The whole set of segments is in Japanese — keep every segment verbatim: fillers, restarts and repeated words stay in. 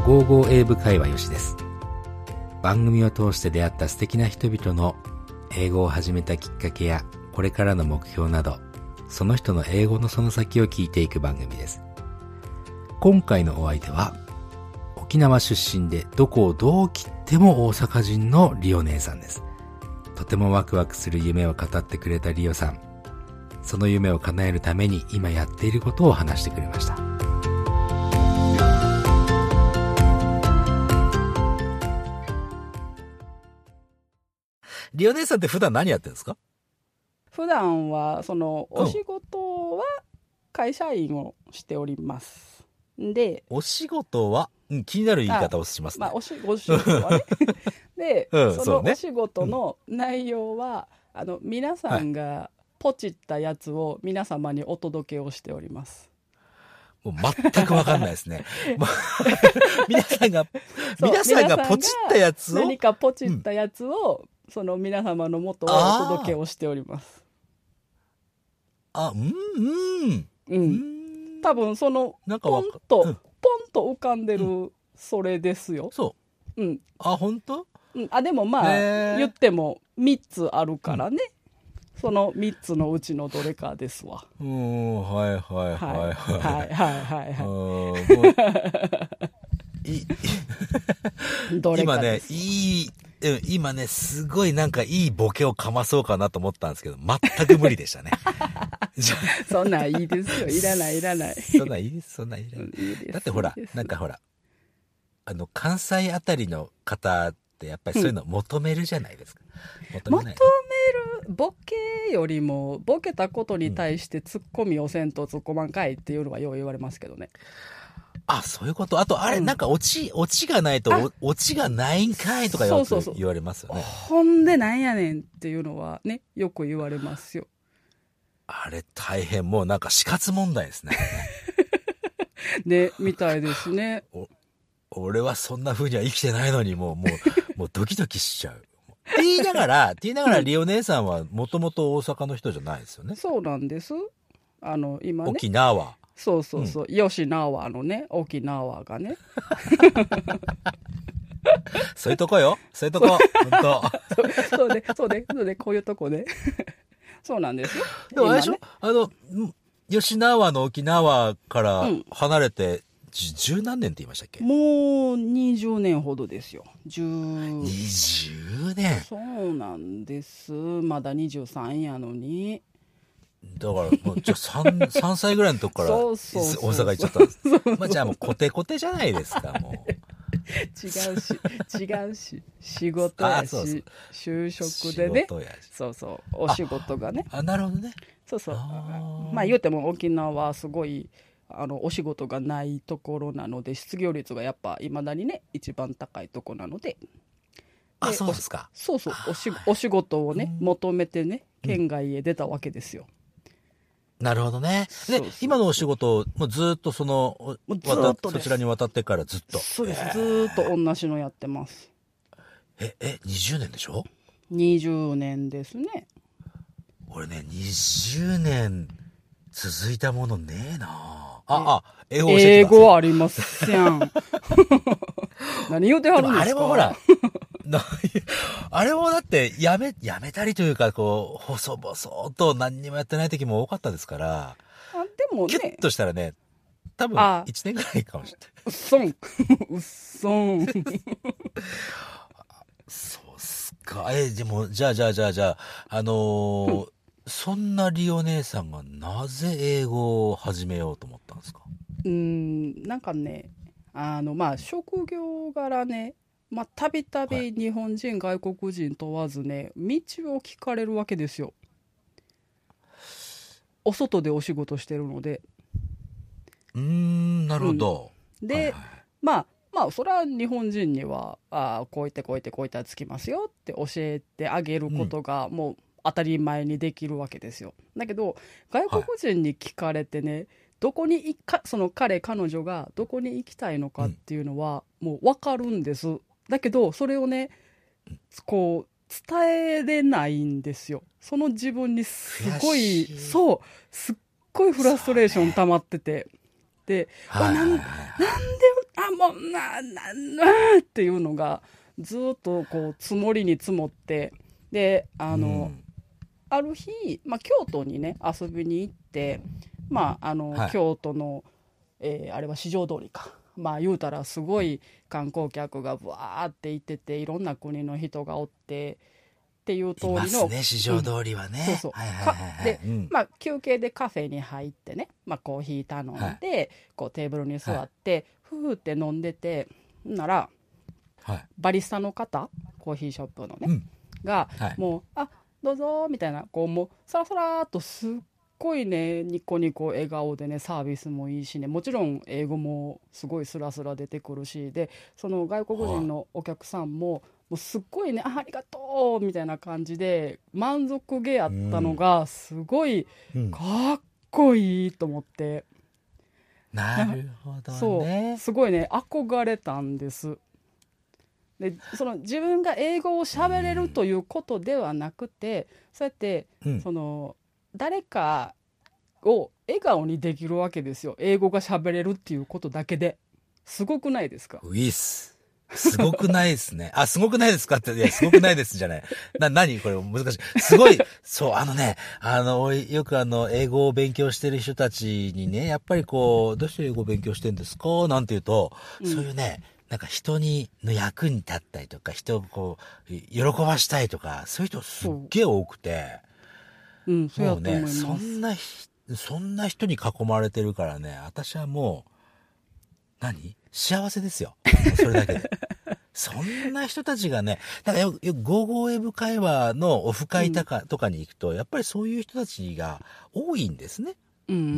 ゴーゴー英語会話よしです。番組を通して出会った素敵な人々の英語を始めたきっかけやこれからの目標など、その人の英語のその先を聞いていく番組です。今回のお相手は沖縄出身でどこをどう切っても大阪人のリオ姉さんです。とてもワクワクする夢を語ってくれたリオさん、その夢を叶えるために今やっていることを話してくれました。リオ姉さんって普段何やってるんですか？ 普段はそのお仕事は会社員をしております。で、 お仕事は、うん、気になる言い方をしますね。 まあ、おしお仕事はねで、 うん、 そのお仕事の内容は、うん、あの皆さんがポチったやつを皆様にお届けをしております。 もう全く分かんないですね。皆さんが皆さんがポチったやつを何かポチったやつを、うん、その皆様の元をお届けをしております。 あ、うんうんうん。多分そのなんかポンと、 うん、 ポンと浮かんでるそれですよ。 そう。うん。あ、本当？ うん。あ、でもまあ言ってもみっつあるからね。うん、そのみっつのうちのどれかですわ。 うん、はいはいはいはいはいはいはいはい。 いどれか今ねですいい。今ね、すごいなんかいいボケをかまそうかなと思ったんですけど、全く無理でしたね。 そんなんいいですよ。いらないいらない。 そんなんいいです、そんなんいらない。うん、いいです。だってほら、なんかほら、あの、関西あたりの方ってやっぱりそういうの求めるじゃないですか。 うん、求めない。求める、ボケよりも、ボケたことに対してツッコミをせんとツッコまんかいっていうのはよう言われますけどね。 あ、そういうこと。あと、あれ、うん、なんか、オチ、オチがないと、オチがないんかいとかよく言われますよね。 そうそうそう。ほんでなんやねんっていうのはね、よく言われますよ。 あれ、大変。もうなんか死活問題ですね。 ね、みたいですね。 俺はそんな風には生きてないのに、もう、もう、もうドキドキしちゃう。って言いながら、って言いながら、リオ姉さんはもともと大阪の人じゃないですよね。 そうなんです。あの、今ね。 沖縄。 そうそうそう、うん、吉縄のね、沖縄がね。 そういうとこよ。そういうとこ。本当。そうで、そうで、そうで、こういうとこで。そうなんですよ。 でもあれでしょ、ね、あの、吉縄の沖縄から離れて、十、うん、何年って言いましたっけ？ もうにじゅうねんほどですよ。十。 にじゅうねん。 そうなんです。まだにじゅうさんやのに。 だから、もう、じゃあ3、さんさいぐらいのとこから、大阪行っちゃったんです。まあ、じゃあもう、コテコテじゃないですか、もう。 違うし、違うし、仕事やし、そうそう就職でね。そうそう、お仕事がね。 あ、あなるほどね。 そうそう。あまあ、言うても沖縄はすごい、あの、お仕事がないところなので、失業率がやっぱ、いまだにね、一番高いところなので。 あ、そうですか。 そうそう、おし、お仕事をね、求めてね、県外へ出たわけですよ。 なるほどね。で、そうそうそう、今のお仕事、もうずっとその、ずっとそちらに渡ってからずっと。 そうです。ずーっと同じのやってます。 え、え、にじゅうねんでしょ？ にじゅうねんですね。 俺ね、にじゅうねん続いたものねえなあ。あ、あ、英語教えてください。 英語ありますやん。何言うてはるんですか？ あれもほら、あれもだってやめ、やめたりというか、こう、細々と何にもやってない時も多かったですから。 あ、でもね。 キュッとしたらね、多分いちねんぐらいかもしれない。 うっそん。うっそん。 そうっすか。え、でも、じゃあじゃあじゃあじゃあ、あのーうん、そんなリオ姉さんがなぜ英語を始めようと思ったんですか？ うーん、なんかね、あの、まあ、職業柄ね、まあ、たびたび日本人、はい、外国人問わずね、道を聞かれるわけですよ。お外でお仕事してるので。 うーん、なるほど。 うん、で、はいはい、まあ、まあ、それは日本人には、あこうやってこうやってこうやってつきますよって教えてあげることが、もう当たり前にできるわけですよ。だけど、外国人に聞かれてね、はい、どこに行か、その彼、彼女がどこに行きたいのかっていうのは、もう分かるんです。だけどそれをね、こう伝えれないんですよ。その自分にすごい、そうすっごいフラストレーション溜まってて、で、はいはいはい、なんでああもうなななっていうのがずっとこう積もりに積もって、であの、うん、ある日、まあ、京都にね遊びに行って、まああの、はい、京都の、えー、あれは四条通りか、まあ言うたらすごい観光客がブワーって行ってて、いろんな国の人がおってっていう通りの、いますね、四条通りはね、 うん、そうそう、はいはいはいはい、で、うん、まあ休憩でカフェに入ってね、まあ、コーヒー頼んで、はい、こうテーブルに座って、はい、ふーって飲んでてなら、はい、バリスタの方、コーヒーショップのね、うん、が、はい、もうあどうぞみたいな、こうもうさらさらっとすっごいねニコニコ笑顔でね、サービスもいいしね、もちろん英語もすごいスラスラ出てくるし、でその外国人のお客さんも、もうすっごいね あ, ありがとうみたいな感じで満足げやったのがすごいかっこいいと思って、 うん、なるほどね、 そうすごいね憧れたんです。でその自分が英語を喋れるということではなくて、そうやって、うん、その誰かを笑顔にできるわけですよ、英語が喋れるっていうことだけで。すごくないですか？ ウィスすごくないですね。あ、すごくないですかって、いや、すごくないですじゃない。な、何これ難しい。すごい、そう、あのね、あの、よくあの、英語を勉強してる人たちにね、やっぱりこう、どうして英語を勉強してんですかなんて言うと、うん、そういうね、なんか人にの役に立ったりとか、人をこう、喜ばしたいとか、そういう人すっげえ多くて、 うん、そうやと思います。 もうね、そんな、そんな人に囲まれてるからね、私はもう、何？幸せですよ。それだけで。そんな人たちがね、だからよく、よくゴーゴーウェブ会話のオフ会とか、うん、とかに行くと、やっぱりそういう人たちが多いんですね。 うんうんうん、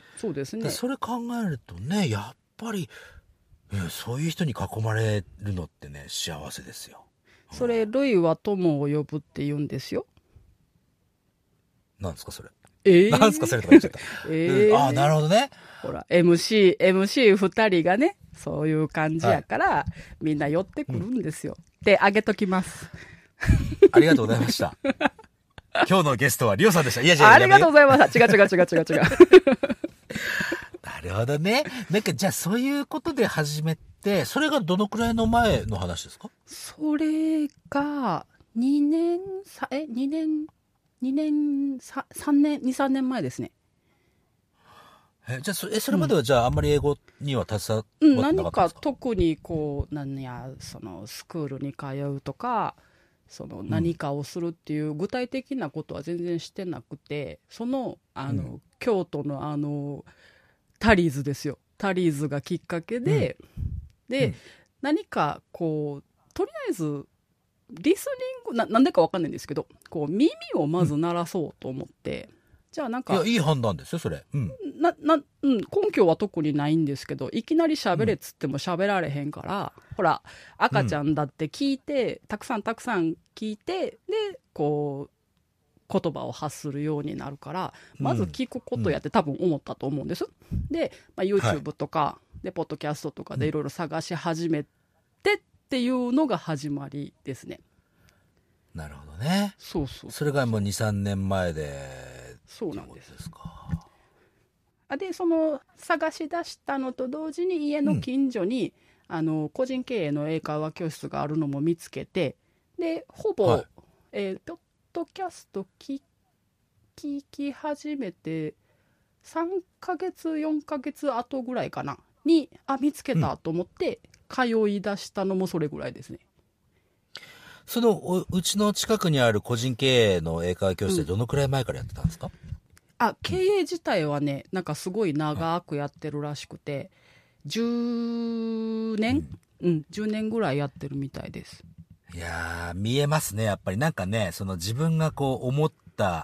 そうですね。 それ考えるとね、やっぱり、そういう人に囲まれるのってね、幸せですよ。 うん、それ、ルイは友を呼ぶって言うんですよ。 なんですか、それ。 えー、 なんですか、それとか言っちゃった。 えー、 ああ、なるほどね。 ほら、エムシー、エムシーふたりがね、そういう感じやから、はい、みんな寄ってくるんですよ。うん、で、あげときます。 ありがとうございました。今日のゲストはリオさんでした。いや、じゃあ、 ありがとうございました。違う違う違う違う違う。 なるほどね。なんか、じゃあ、そういうことで始めて、それがどのくらいの前の話ですか？ それが、にねん、さ、え、にねん、にねん、さ、さんねん、に、さんねんまえですね。 え、じゃあ、そ、え、それまでは、じゃあ、あんまり英語には携わってなかったんですか？うん、 何か特にこう、何や、その、スクールに通うとか、その、何かをするっていう具体的なことは全然してなくて、その、あの、うん、京都のあの、タリーズですよ。タリーズがきっかけで、うん、で、うん、何かこう、とりあえず、リスニング な, なんでか分かんないんですけど、こう耳をまず鳴らそうと思って、うん、じゃあなんかいやいい判断ですよそれ、うんななうん、根拠は特にないんですけど、いきなり喋れっつっても喋られへんから、うん、ほら赤ちゃんだって聞いて、うん、たくさんたくさん聞いて、でこう言葉を発するようになるから、まず聞くことやって多分思ったと思うんです、うん、で、まあ、YouTube とか、はい、でポッドキャストとかでいろいろ探し始めてっていうのが始まりですね。 なるほどね。 そうそうそう。 それがもうに、さんねんまえで。 そうなんです。 ですか。 で、その探し出したのと同時に家の近所に、うん、あの個人経営の英会話教室があるのも見つけて、で、ほぼ、はい、えー、ポッドキャスト聞聞き始めてさんかげつ、よんかげつ後ぐらいかなに、あ、見つけたと思って、通い出したのもそれぐらいですね。 その う, うちの近くにある個人経営の英会話教室でどのくらい前からやってたんですか？うん、 あ、経営自体はね、なんかすごい長くやってるらしくて、じゅうねん、うん、うん、じゅうねんぐらいやってるみたいです。 いやー、見えますね、やっぱり。なんかね、その自分がこう思った、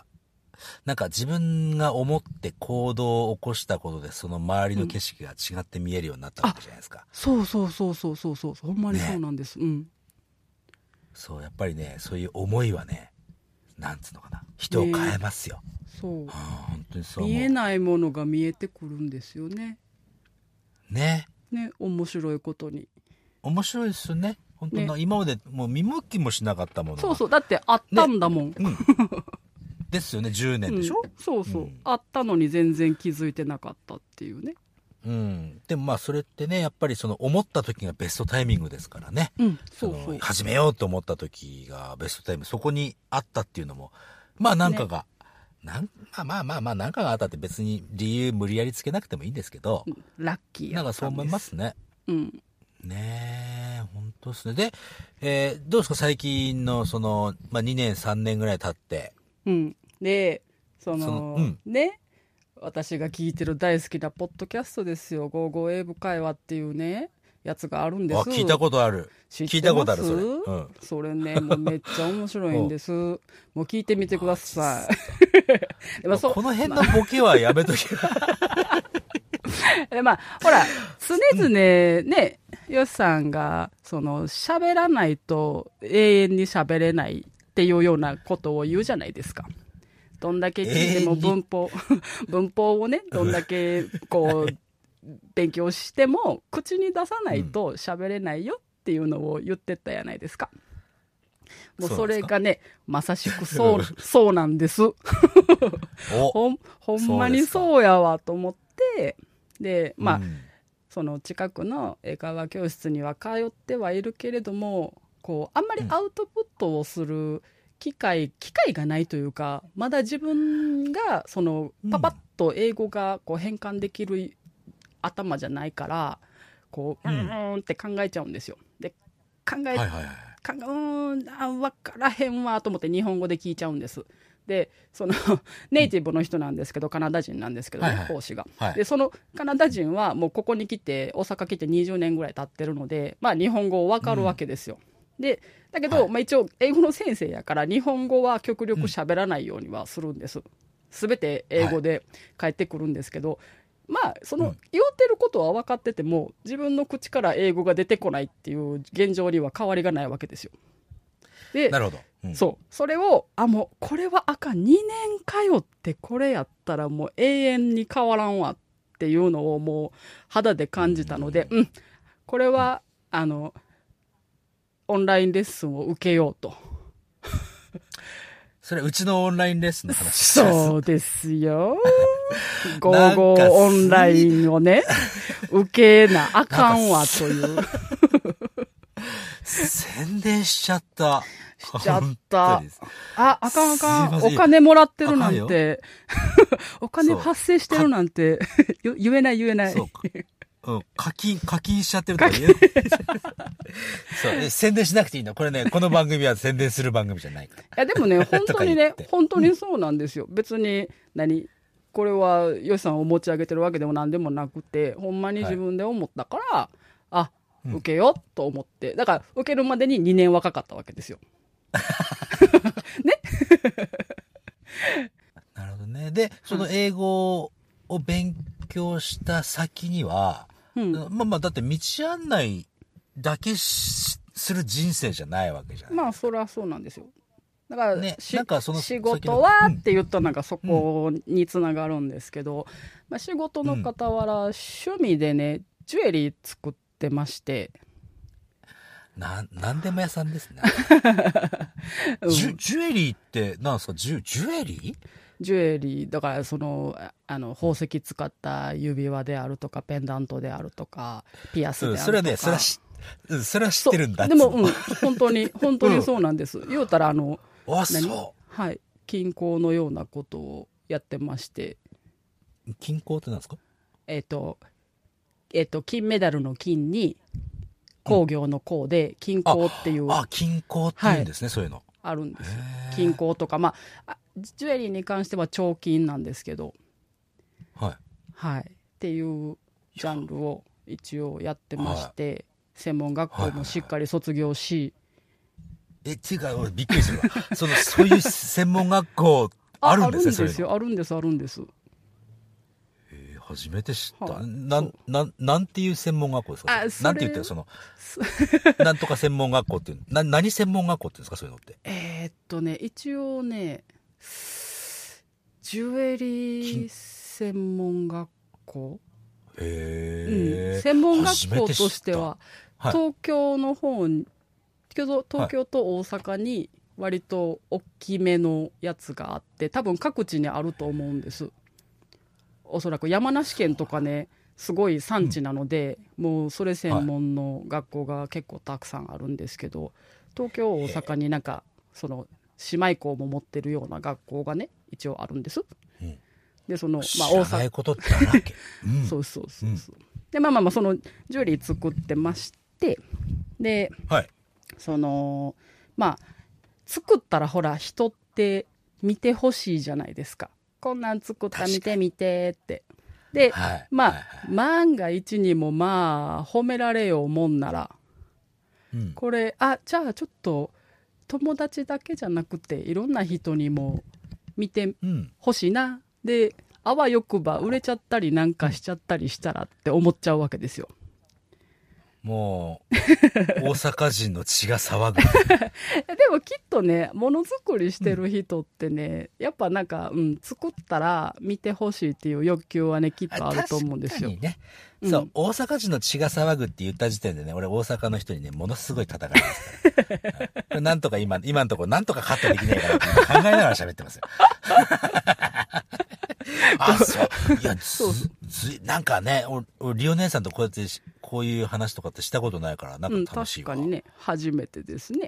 なんか自分が思って行動を起こしたことで、その周りの景色が違って見えるようになったわけじゃないですか。うん、 そうそうそうそうそうそう、ほんまにそうなんです。ね、うん。 そう、やっぱりね、そういう思いはね、なんつうのかな、人を変えますよ。ね、 そう、 はあ、本当にそう。 見えないものが見えてくるんですよね。 ね。 ね、面白いことに。 面白いですよね。本当に、ね、今までもう見向きもしなかったものが。 そうそう、だってあったんだもん。ね、うん、 ですよね、じゅうねんでしょ、 うん、そうそう、うん、あったのに全然気づいてなかったっていうね。 うん。でもまあそれってね、やっぱりその思った時がベストタイミングですからね。 うん、そうそそう。 の始めようと思った時がベストタイミング、そこにあったっていうのも、まあなんかが、ね、なんまあまあまあまあなんかがあったって別に理由無理やりつけなくてもいいんですけど、 ラッキーやったんです。 なんかそう思いますね。 うん。 ねえ、本当ですね。で、えー、どうですか最近のその、まあにねんさんねんぐらい経って。 うん。で、その、 そのうん、 ね、私が聞いてる大好きなポッドキャストですよ。ゴーゴー英語会話っていうね、やつがあるんです。 あ、聞いたことある。 知ってます？ 聞いたことある、それ。うん。 それね、もうめっちゃ面白いんです。もう聞いてみてください。でもそこの辺のボケはやめとけ。 でまあ、ほら、常々ね、ヨシさんが、その、喋らないと永遠に喋れないっていうようなことを言うじゃないですか。どんだけ聞いても文法、文法をね、どんだけこう、勉強しても、口に出さないと喋れないよっていうのを言ってたやないですか。もうそれがね、まさしくそう、そうなんです。ほん、ほんまにそうやわと思って、で、まあ、うん、その近くの英会話教室には通ってはいるけれども、こう、あんまりアウトプットをする機会、うん、機会がないというか、まだ自分が、その、パパッと英語がこう変換できる頭じゃないから、こう、うん、うーんって考えちゃうんですよ。で、考え、はいはいはい、かうーん、あ、分からへんわと思って日本語で聞いちゃうんです。で、そのネイティブの人なんですけど、カナダ人なんですけどね、はいはい、講師が、はい、でそのカナダ人はもうここに来て大阪来てにじゅうねんぐらい経ってるので、まあ、日本語分かるわけですよ、うん、でだけど、はい、まあ、一応英語の先生やから日本語は極力喋らないようにはするんです。すべて英語で返ってくるんですけど、はい、まあその言ってることは分かってても自分の口から英語が出てこないっていう現状には変わりがないわけですよ。で、 なるほど、うん、 そうそれをあもうこれはあかんにねん通ってこれやったらもう永遠に変わらんわっていうのをもう肌で感じたので、うん、うん、これはあのオンラインレッスンを受けようと。 それうちのオンラインレッスンの話です。 そうですよ。ゴーゴーオンラインをね受けなあかんわという宣伝しちゃったしちゃったああかんあかんお金もらってるなんてお金発生してるなんて言えない言えない。そうか、 うん、課金課金しちゃってるとか言うそう宣伝しなくていいのこれね。この番組は宣伝する番組じゃないから。いやでもね本当にね本当にそうなんですよ。別に何これはヨシさんを持ち上げてるわけでも何でもなくて、ほんまに自分で思ったから、はい、あ、受けようと思って、だから受けるまでににねんはかかったわけですよ。ね。 なるほどね。で、その英語を勉強した先には、うん、まあまあだって道案内だけする人生じゃないわけじゃない。 まあそれはそうなんですよ。だから、ね、なんかその仕事はって言ったらなんかそこにつながるんですけど、うん、まあ、仕事の傍ら趣味でねジュエリー作ってまして、 ななんでも屋さんですね。うん、ジ, ュジュエリーってなんですか。ジュジュエリージュエリーだからそのあの宝石使った指輪であるとかペンダントであるとかピアスであるとか、うん、 それはねそれはし、うん、それは知ってるんだ。 でも、うん、本当に本当にそうなんです、うん、言うたらあのあそう、 はい、金工のようなことをやってまして。 金工ってなんですか。 えっ、ー、とえっ、ー、と金メダルの金に工業の工で金工っていう、 ああ金工っていうんですね、はい、そういうのあるんです。金工とかまあジュエリーに関しては彫金なんですけど、 はいはいっていうジャンルを一応やってまして、はい、専門学校もしっかり卒業し、はいはいはいえ、っていうか、俺びっくりするわ。その、そういう専門学校あるんですね、 あるんですよ、あるんです、あるんです。 えー、初めて知った。はあ、なん、なん、なんていう専門学校ですか。なんて言ってるその、なんとか専門学校っていうな、何専門学校っていうんですか、そういうのって。 えー、っとね、一応ね、ジュエリー専門学校。 へー、 うん、専門学校としては、はい、東京の方に、東京と大阪に割と大きめのやつがあって多分各地にあると思うんです。おそらく山梨県とかねすごい産地なので、うん、もうそれ専門の学校が結構たくさんあるんですけど、東京大阪になんかその姉妹校も持ってるような学校がね一応あるんです、うん、でそのまあ大阪知らないことってあるわけ、 うん、そうそうそうそう、うん、でまあまあまあそのジュエリー作ってまして、で、はい、そのまあ作ったらほら人って見てほしいじゃないですか。こんなん作った見て見てってで、はい、まあ、はいはい、万が一にもまあ褒められようもんなら、うん、これあじゃあちょっと友達だけじゃなくていろんな人にも見てほしいな、うん、であわよくば売れちゃったりなんかしちゃったりしたらって思っちゃうわけですよ。 もう大阪人の血が騒ぐでもきっとねものづくりしてる人ってね、うん、やっぱなんか、うん、作ったら見てほしいっていう欲求はねきっとあると思うんですよ。 確かにね、うん、そう大阪人の血が騒ぐって言った時点でね俺大阪の人にねものすごい叩かれますからこれなんとか今今のところなんとかカットできないかなって考えながら喋ってますよあそういやずずなんかね俺リオ姉さんとこうやってこういう話とかってしたことないからなんか楽しいわ、 うん、確かにね初めてですね。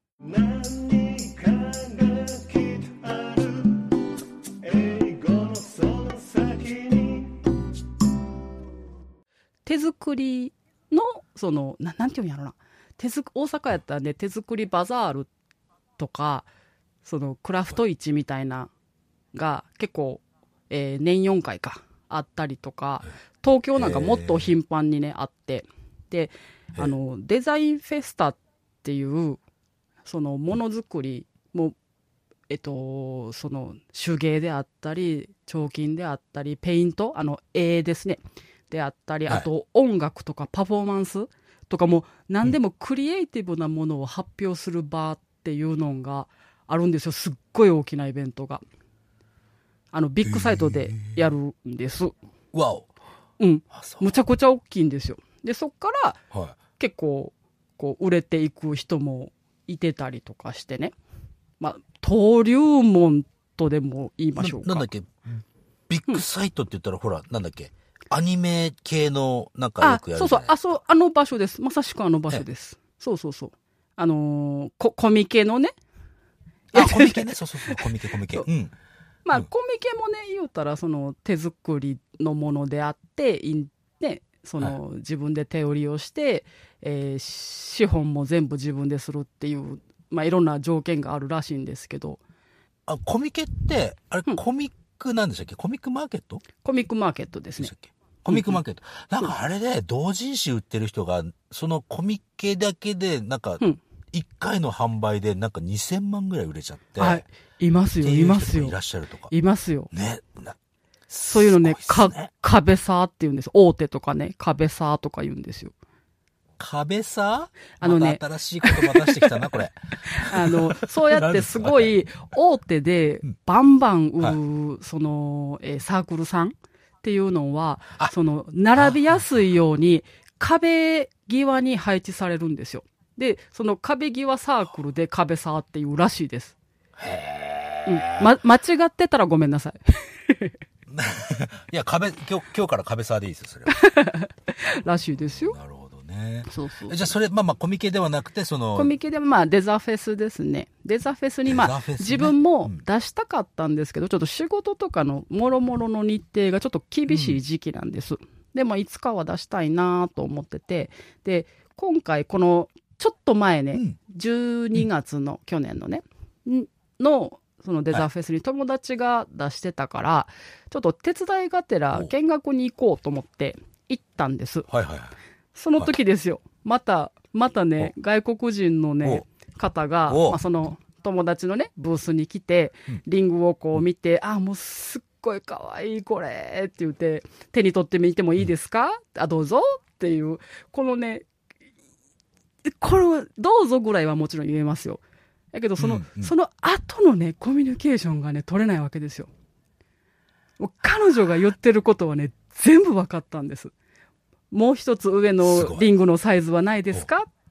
手作りのその な, なんていうんやろな手作大阪やったらね手作りバザールとかそのクラフト市みたいなが結構、えー、年よんかいかあったりとか東京なんかもっと頻繁にねあってであのデザインフェスタっていうそのものづくりもえっとその手芸であったり彫金であったりペイントあの絵ですねであったり、あと音楽とかパフォーマンスとかも何でもクリエイティブなものを発表する場っていうのがあるんですよ。すっごい大きなイベントがあのビッグサイトでやるんです。 わお、 うん、むちゃくちゃ大きいんですよ。でそっから、はい、結構こう売れていく人もいてたりとかしてね、まあ登竜門とでも言いましょうか。 な、なんだっけビッグサイトって言ったら、うん、ほらなんだっけアニメ系のなんかよくやるじゃないですか。 あ、そうそう、あ、そう、あの場所です。まさしくあの場所です。そうそうそう。あのー、コ、コミケのね。 あ、コミケね。そうそうそう、コミケ、コミケ。うん。 まあ、うん、コミケもね、言うたら、その、手作りのものであって、ね、その、はい、自分で手売りをして、えー、資本も全部自分でするっていう、まあ、いろんな条件があるらしいんですけど。 あ、コミケって、あれ、うん、コミックなんでしたっけ？コミックマーケット？コミックマーケットですね。 コミックマーケット。うんうん、なんかあれで同人誌売ってる人が、そのコミケだけで、なんか、いっかいの販売でなんかにせんまんぐらい売れちゃって。 はい。いますよ、いますよ。 いらっしゃるとか。 いますよ。 ね。 そういうのね、か、壁サーって言うんです。大手とかね、壁サーとか言うんですよ。 壁サー？あのね。また新しい言葉出してきたな、これ。 あの、そうやってすごい大手でバンバン売る、はい、その、えー、サークルさんっていうのは、その、並びやすいように壁際に配置されるんですよ。で、その壁際サークルで壁サーっていうらしいです。へー。うん。ま、間違ってたらごめんなさい。 いや、壁、今日、今日から壁サーでいいですよ、それは。 らしいですよ。 なるほどね。 そうそう。 じゃあ、それ、まあまあ、コミケではなくて、その。 コミケでもまあ、デザフェスですね。デザフェスにまあ、ね、自分も出したかったんですけど、うん、ちょっと仕事とかのもろもろの日程がちょっと厳しい時期なんです。うん、でも、いつかは出したいなと思ってて、で、今回、この、ちょっと前ね、うん、じゅうにがつの、うん、去年のね、の、そのデザフェスに友達が出してたから、はい、ちょっと手伝いがてら見学に行こうと思って行ったんです。 はいはいはい。 その時ですよ。また、またね、外国人のね、方が、まあ、その友達のね、ブースに来て、リングをこう見て、うん、あ、もうすっごいかわいいこれって言って、手に取ってみてもいいですか？うん、あ、どうぞっていう、このね、これ、どうぞぐらいはもちろん言えますよ。だけど、その、うんうん、その後のね、コミュニケーションがね、取れないわけですよ。もう彼女が言ってることはね、全部分かったんです。もう一つ上のリングのサイズはないですかっ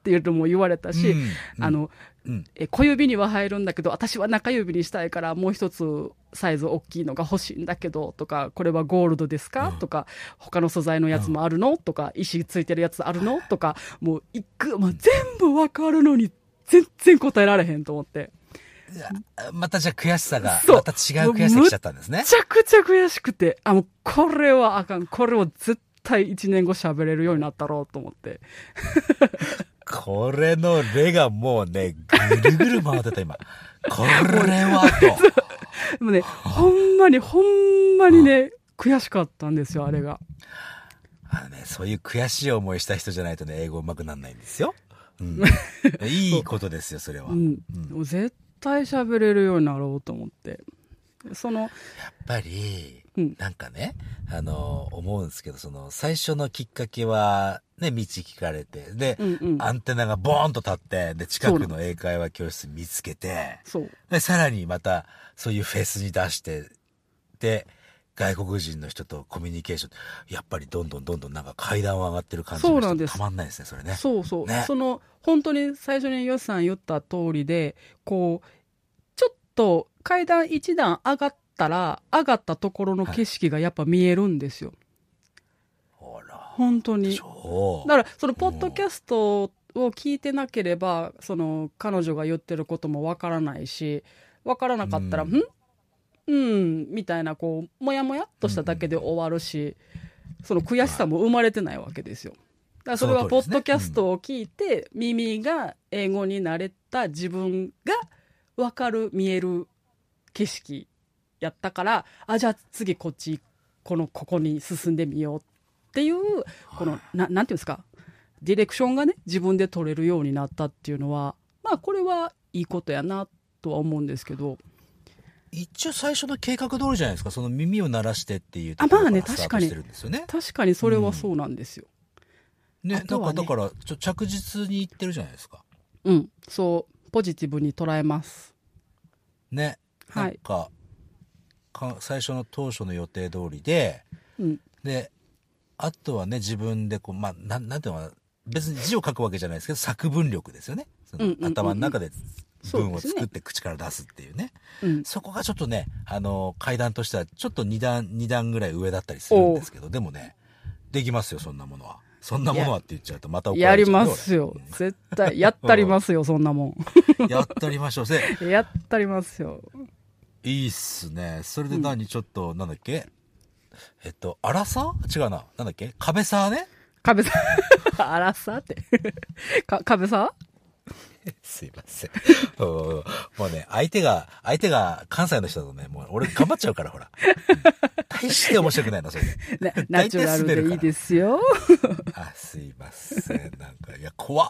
っていうのも言われたし、 うんうん、 あの、うん、え小指には入るんだけど私は中指にしたいからもう一つサイズ大きいのが欲しいんだけどとか、これはゴールドですか、うん、とか他の素材のやつもあるの、うん、とか石ついてるやつあるのとか、もういく、もう全部わかるのに全然答えられへんと思って、 またじゃあ悔しさがまた違う悔しさ来ちゃったんですね。 めちゃくちゃ悔しくて、あもうこれはあかん、これを絶対いちねんご喋れるようになったろうと思ってこれのレがもうねぐるぐる回ってた今これはともうねほんまにほんまにね、うん、悔しかったんですよあれが。 あのね、そういう悔しい思いした人じゃないとね英語上手くならないんですよ、うん、いいことですよそれは、うんうん、絶対喋れるようになろうと思って、そのやっぱりなんかね、うん、あの思うんですけど、その最初のきっかけはね道聞かれてで、うんうん、アンテナがボーンと立ってで近くの英会話教室見つけて、 そうでさらにまたそういうフェスに出してで外国人の人とコミュニケーション、やっぱりどんどんどんどんなんか階段を上がってる感じの人たまんないですねそれね。 そうそう、 ね、 その本当に最初にヨシさん言った通りで、こうちょっと階段一段上がったら上がったところの景色がやっぱ見えるんですよ、 はい、ら本当に。だからそのポッドキャストを聞いてなければその彼女が言ってることもわからないし、わからなかったら、うん、んうんみたいなこうもやもやっとしただけで終わるし、うんうん、その悔しさも生まれてないわけですよ。だからそれはポッドキャストを聞いて、うん、耳が英語に慣れた自分が分かる見える景色やったから、あじゃあ次こっちこのここに進んでみようっていうこの な, なんていうんですか、ディレクションがね自分で取れるようになったっていうのは、まあこれはいいことやなとは思うんですけど、 一応最初の計画通りじゃないですか。その耳を鳴らしてっていうところからスタートしてるんですよね。 確かにそれはそうなんですよ、 うん、ね、なんかだからちょ着実にいってるじゃないですか。 うん、そうポジティブに捉えますね。なんか、はい、か最初の当初の予定通りで、うん、であとはね自分でこうまあなんなんていうのかな、別に字を書くわけじゃないですけど作文力ですよね。その頭の中で文を作って口から出すっていうね、そ, う、ねうん、そこがちょっとねあの階段としてはちょっとに段に段ぐらい上だったりするんですけど、でもねできますよそんなものは。そんなものはって言っちゃうとまた怒られちゃう。 やりますよ絶対やったりますよそんなもんやったりましょうやったりますよ。 いいっすね。それで何、うん、ちょっとなんだっけえっとアラサー違うな、なんだっけ壁サーね、 壁サーアラサーってか壁サーすいませんもうね相手が相手が関西の人だとねもう俺頑張っちゃうからほら大して面白くないなそれでナチュラルでいいですよあすいませんなんかいや怖っ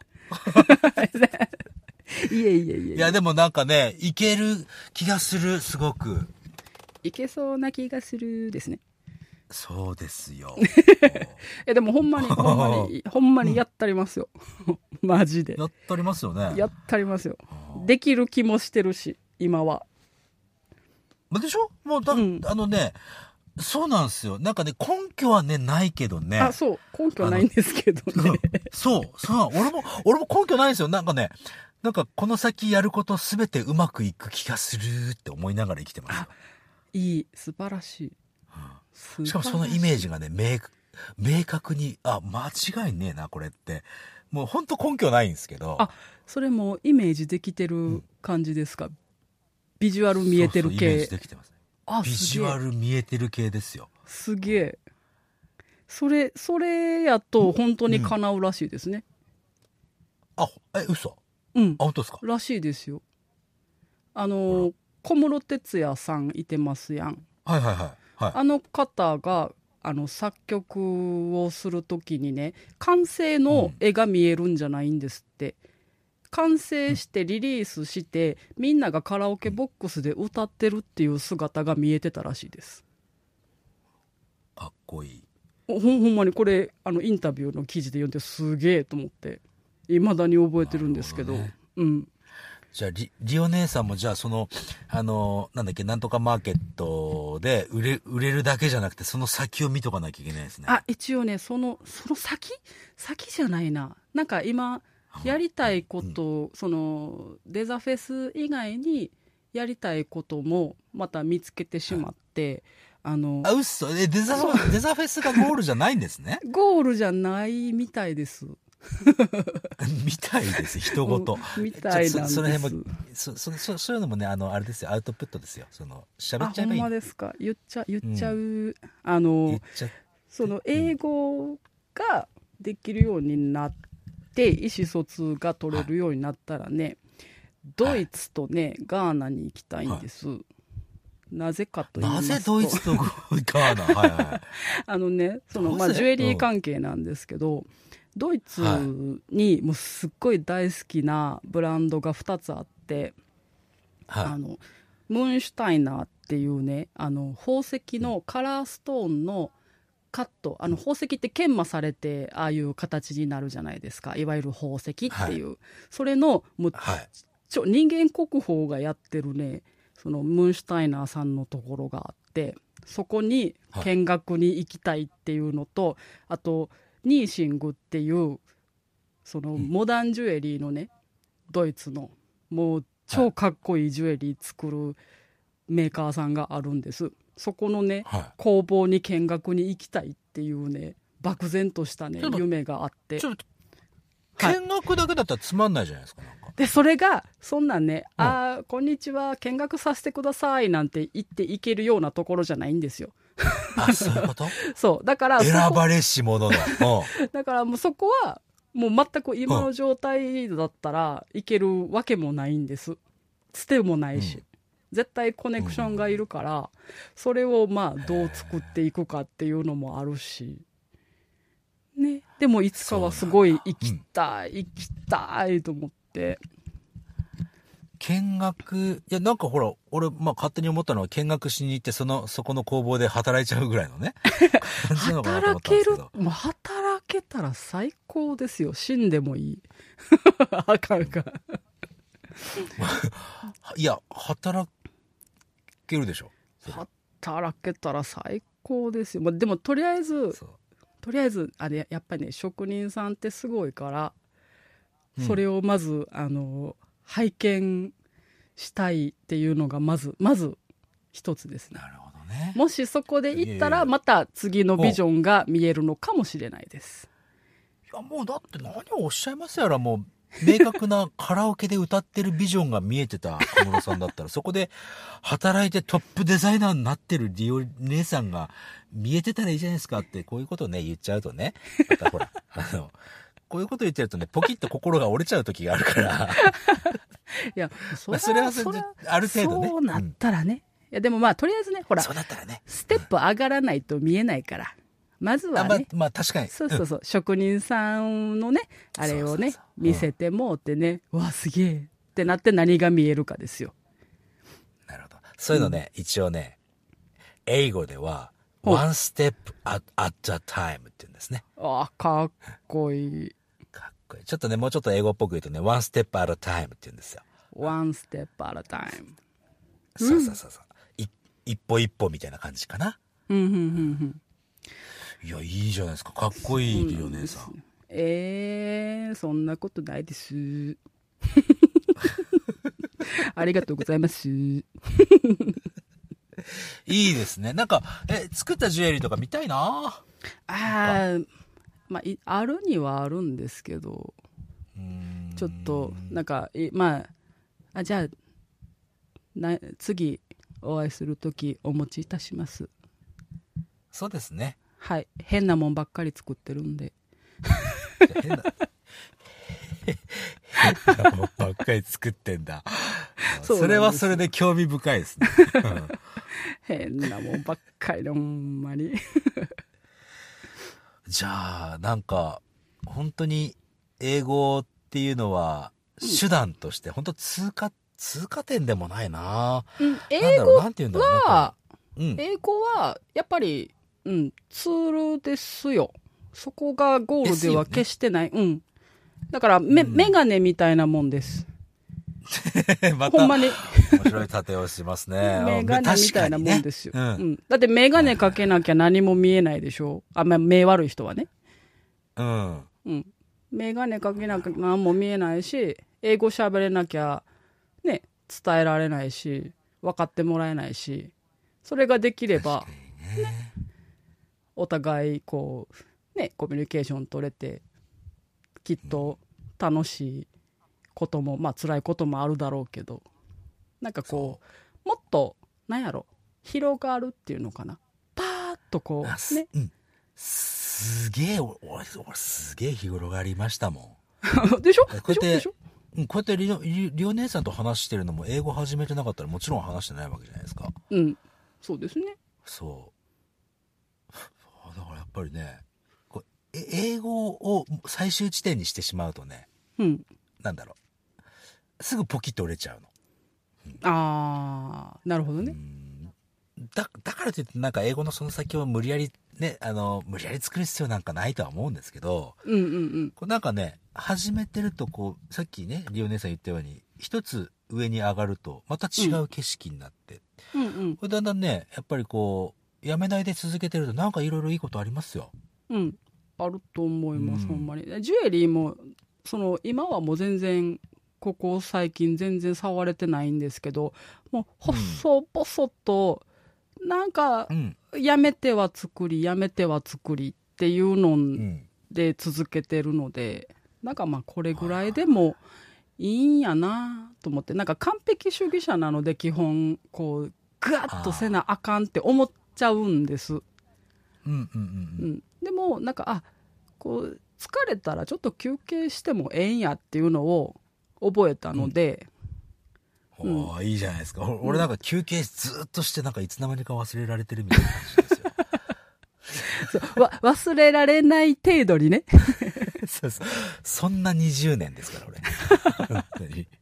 いえいえいえいやでもなんかねいける気がする、すごくいけそうな気がするですね。 そうですよえでもほんまにほんまにほんまにやったりますよマジでやったりますよね。 やったりますよ。できる気もしてるし今は。 でしょもうだ、うん、あのねそうなんですよ。なんかね根拠はねないけどね。 あそう根拠ないんですけどねそうそう俺も俺も根拠ないんですよ。なんかねなんかこの先やることすべてうまくいく気がするって思いながら生きてますよ。 いい素晴らしい、 うん、しかもそのイメージがね明明確にあ間違いねえなこれってもう本当根拠ないんですけど。 あそれもイメージできてる感じですか、うん、ビジュアル見えてる系。そうそうイメージできてますね。あビジュアル見えてる系ですよ。すげえ。それそれやと本当に叶うらしいですね、 うん、あえ嘘うんあ本当ですか。 らしいですよ。あの小室哲哉さんいてますやん。 はいはいはい、はい、 あの方があの作曲をするときにね完成の絵が見えるんじゃないんですって、うん、完成してリリースして、うん、みんながカラオケボックスで歌ってるっていう姿が見えてたらしいです。 かっこいい。 ほ ん, ほんまにこれあのインタビューの記事で読んですげえと思って未だに覚えてるんですけど、 ね、 うんじゃあ リ, リオ姉さんもじゃあそのあのなんだっけなんとかマーケットで売れ売れるだけじゃなくてその先を見とかなきゃいけないですね。 あ一応ねそのその先先じゃないな、なんか今やりたいこと、うん、そのデザフェス以外にやりたいこともまた見つけてしまって、はい、あのあ、うっそ、え、デザ、デザフェスがゴールじゃないんですね。 ゴールじゃないみたいです。 みたいです、人ごと。 みたいなんです。 その辺も、そ、そ、そ、そういうのもね、あの、あれですよ、アウトプットですよ。その、喋っちゃえばいい。 あ、ほんまですか。言っちゃ、言っちゃう。うん、あの、その、英語ができるようになって、意思疎通が取れるようになったらね、はい、ドイツとね、ガーナに行きたいんです。はい、なぜかと言いますと。 なぜドイツとガーナはいはい。 あのね、その、まあ、ジュエリー関係なんですけど、うん、ドイツにもうすっごい大好きなブランドがふたつあって、はい、あのムンシュタイナーっていうね、あの宝石のカラーストーンのカット、あの宝石って研磨されてああいう形になるじゃないですか、いわゆる宝石っていう、はい、それのもう、はい、ちょ人間国宝がやってるね、そのムンシュタイナーさんのところがあって、そこに見学に行きたいっていうのと、はい、あとニーシングっていうそのモダンジュエリーのね、ドイツのもう超かっこいいジュエリー作るメーカーさんがあるんです。そこのね、はい、工房に見学に行きたいっていうね、漠然としたね夢があって、 ちょっと見学だけだったらつまんないじゃないですか。なんかでそれがそんなんね、うん、あーこんにちは見学させてくださいなんて言って行けるようなところじゃないんですよ。 あ、そういうこと？ そうだから選ばれし者のだからもうそこはもう全く今の状態だったらいけるわけもないんです。つてもないし、うん、絶対コネクションがいるから、うん、それをまあどう作っていくかっていうのもあるしね。でもいつかはすごい行きたい、うん、行きたいと思って見学、いやなんかほら俺、まあ、勝手に思ったのは見学しに行ってそのそこの工房で働いちゃうぐらいのね働ける、もう働けたら最高ですよ。死んでもいいあかんかいや働けるでしょ。 働けたら最高ですよ。まあ、でもとりあえずとりあえずあれやっぱりね、職人さんってすごいから、うん、それをまずあの拝見したいっていうのがまずまず一つですね。 なるほどね。 もしそこで行ったらまた次のビジョンが見えるのかもしれないです。 いやもうだって何をおっしゃいますやら、もう明確なカラオケで歌ってるビジョンが見えてた小室さんだったらそこで働いてトップデザイナーになってるリオ姉さんが見えてたらいいじゃないですかって、こういうことをね言っちゃうとね、またほらあのこういうこと言ってるとね、ポキッと心が折れちゃう時があるからいや そ, まあ、それはそれである程度ね、 そうなったらね、うん、いやでもまあとりあえずね、ほらそうなったらね、 ステップ上がらないと見えないから、まずはね、 あ、まあ、まあ確かに、 そうそうそう、うん、職人さんのねあれをね、そうそうそう、見せてもうってね、うわすげえってなって何が見えるかですよ。 なるほど。そういうのね、うん、一応ね英語ではone step at, at a time って言うんですね。 あ、かっこいい。 かっこいい。ちょっとねもうちょっと英語っぽく言うとね one step at a time って言うんですよ。 one step at a time。 そうそうそうそう、うん、一歩一歩みたいな感じかな。 うんうんうんうん。 いやいいじゃないですか、かっこいいリオ姉さん。 えー、そんなことないですありがとうございますいいですね。なんかえ作ったジュエリーとか見たいなあ。まああるにはあるんですけど、うーん、ちょっとなんかまああじゃあな次お会いするときお持ちいたします。 そうですね。 はい、変なもんばっかり作ってるんで変な変なもんばっかり作ってんだそ, それはそれで興味深いですね変なもんばっかりほんまにじゃあなんか本当に英語っていうのは手段として、うん、本当通過通過点でもないな、 うん、英語は、うん、英語はやっぱりうん、ツールですよ。そこがゴールでは決してない。ね、うん。だからメ、うん、メガネみたいなもんです。 またほんまに面白い例えをしますね。 メガネみたいなもんですよ。ね、うんうん、だってメガネかけなきゃ何も見えないでしょ。あ、まあ、目悪い人はね。 うん。 うん。 メガネかけなきゃ何も見えないし、英語喋れなきゃね伝えられないし、分かってもらえないし、それができれば、ねね、お互いこうねコミュニケーション取れて、きっと楽しいことも、まあ辛いこともあるだろうけど、なんかこうもっとなんやろ広がるっていうのかな、パーッとこうね、 うん、すげえ俺俺すげえ広がりましたもんでしょ。 こうやってこうやってリオ、リオ姉さんと話してるのも、英語始めてなかったらもちろん話してないわけじゃないですか。 うん、そうですね。 そうだからやっぱりね、こう英語を最終地点にしてしまうとね、 うん、 なんだろう、すぐポキッと折れちゃうの、 うん、ああなるほどね。 だ, だからといってなんか英語のその先を無理やりね、あの無理やり作る必要なんかないとは思うんですけど、 うんうんうん、 こうなんかね始めてると、こうさっきねリオ姉さん言ったように、一つ上に上がるとまた違う景色になって、 うんうんうん、 これだんだんねやっぱりこうやめないで続けてるとなんかいろいろいいことありますよ。 うん、あると思います、 うん、 ほんまに。ジュエリーもその今はもう全然ここ最近全然触れてないんですけど、もう細々となんかやめては作りやめては作りっていうので続けてるので、なんかまあこれぐらいでもいいんやなと思って、なんか完璧主義者なので基本こうグワッとせなあかんって思っちゃうんです。うんうんうんうん、 でもなんかあこう疲れたらちょっと休憩してもええんやっていうのを覚えたので、 うん、おー、いいじゃないですか。俺なんか休憩ずっとしてなんかいつの間にか忘れられてるみたいな感じですよ。 そうわ忘れられない程度にね。 そうそう、そんなにじゅうねんですから俺。本当に。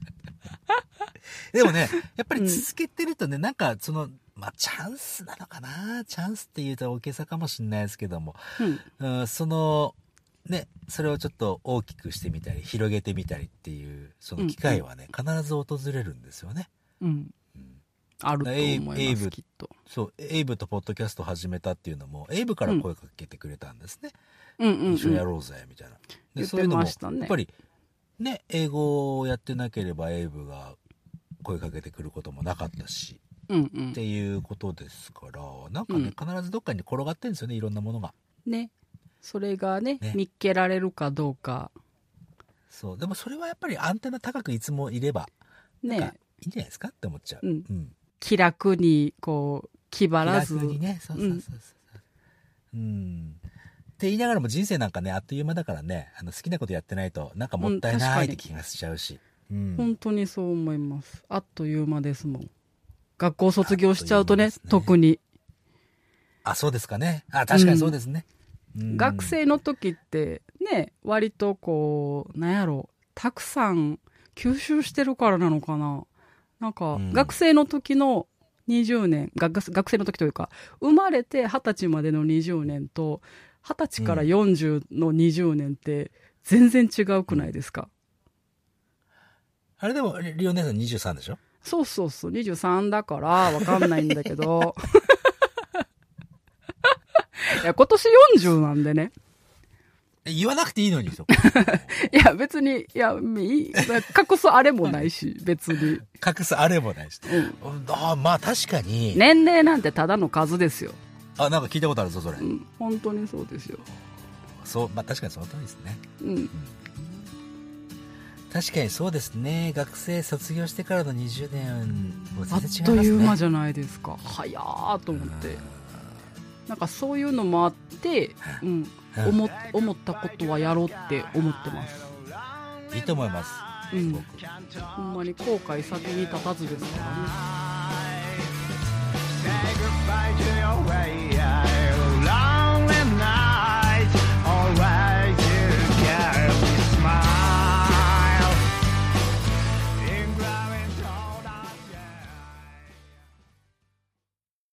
でもねやっぱり続けてるとね、うん、なんかそのまあチャンスなのかな、チャンスって言うと大げさかもしれないですけども、うんうん、そのねそれをちょっと大きくしてみたり広げてみたりっていうその機会はね、うんうん、必ず訪れるんですよね。 うんうん、あると思います。エイブきっとそうエイブとポッドキャスト始めたっていうのもエイブから声かけてくれたんですね、 うんうんうんうん、 一緒にやろうぜみたいな。でそういうのもやっぱりね英語をやってなければエイブが声かけてくることもなかったし、 うんうん、 っていうことですから、なんかね、うん、必ずどっかに転がってるんですよね、いろんなものがね。それが ね, ね見っけられるかどうか。 そうでもそれはやっぱりアンテナ高くいつもいればね、なんかいいんじゃないですかって思っちゃう、 うんうん、気楽にこう気張らず気楽にね、そうそうそうそう、うん、うんって言いながらも人生なんかねあっという間だからね、あの好きなことやってないとなんかもったいないって気がしちゃうし、 うん、本当にそう思います。あっという間ですもん。学校卒業しちゃうと ね, ね特に。 あ、そうですかね。あ、確かにそうですね、 うん、学生の時ってね割とこうなんやろたくさん吸収してるからなのかな、なんか、うん、学生の時のにじゅうねん 学, 学生の時というか生まれてはたちまでのにじゅうねんとはたちからよんじゅうのにじゅうねんって全然違うくないですか、 うん、あれでもリオ姉さんにじゅうさんでしょ。 そうそうそうにじゅうさんだからわかんないんだけどいや今年よんじゅうなんでね。 言わなくていいのにそこいや別にいや隠すあれもないし別に隠すあれもないし、うん、あまあ確かに年齢なんてただの数ですよ。 あ、なんか聞いたことあるぞそれ、うん、 本当にそうですよ。 そう、まあ確かにその通りですね、 うん、うん、 確かにそうですね。学生卒業してからのにじゅうねんも全然違いますね。 あっという間じゃないですか。早ーと思って、なんかそういうのもあって、うん、思, 思ったことはやろうって思ってます。 いいと思います、 うん、僕ほんまに後悔先に立たずですからね。